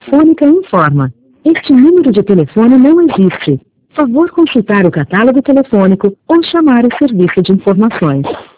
Telefônica informa. Este número de telefone não existe. Favor consultar o catálogo telefônico ou chamar o serviço de informações.